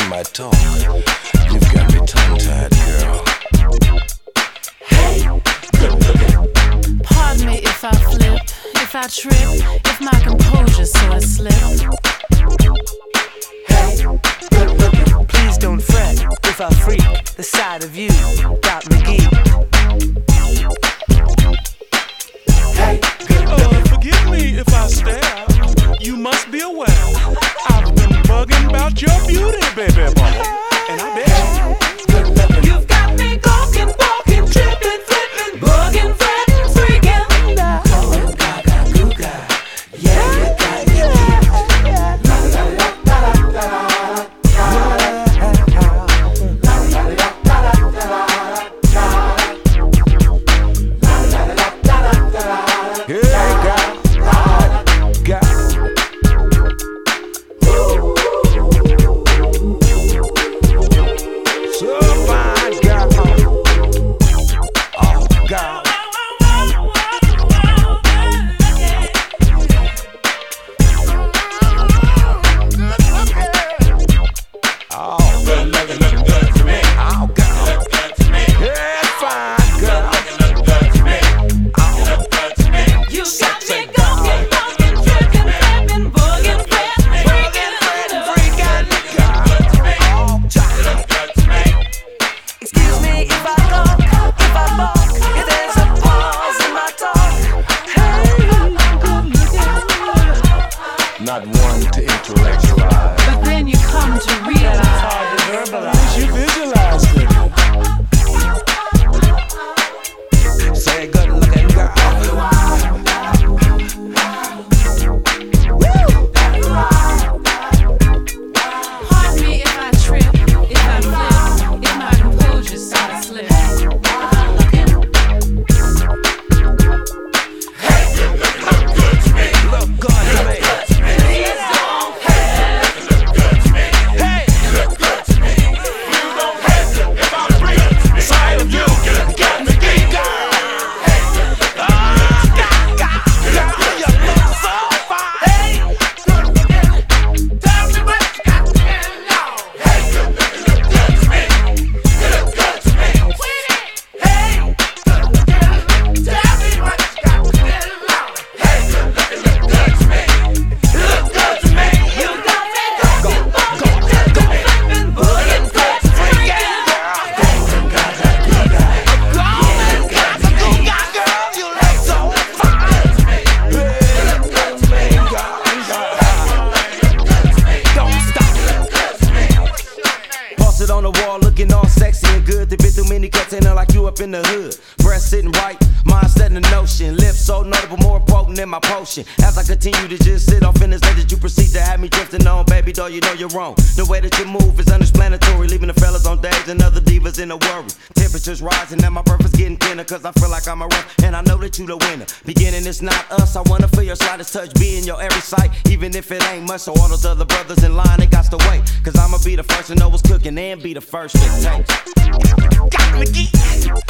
my talk. You've got me tongue-tied, girl. Hey, good looking. Pardon me if I flip, if I trip, if my composure so I slip. Hey, good looking. Please don't fret if I freak. The sight of you got me geek. Hey, good looking. Forgive me if I stare. You must be aware I've been bugging about your beauty, baby boy. And I bet you You've got me gawking, walking, tripping, flipping, bugging, fretting, freaking. Oh, gaga, googa. Yeah, you got me. La la la la la la. Not one to intellectualize, But then you come to realize. It's hard to verbalize. you visualize it. say good looking girl. Pardon me if I trip, if I flip, if my composure so I slip. Look good to me. On the wall, looking all sexy and good. They been through many cuts, ain't like you up in the hood. Breast sitting right, mind setting the notion. Lips so notable, more potent than my potion. As I continue to just sit off in this that you proceed to have me drifting on, baby doll, you know you're wrong. The way that you move is unexplanatory, leaving the fellas on days and other divas in a worry. Temperatures rising and my breath is getting thinner, cause I feel like I'm a rough, and I know that you the winner. Beginning it's not us, I wanna feel your slightest touch, be in your every sight, even if it ain't much. So all those other brothers in line, they got to wait, cause I'ma be the first to know what's cooking and be the first to taste. Got me geek.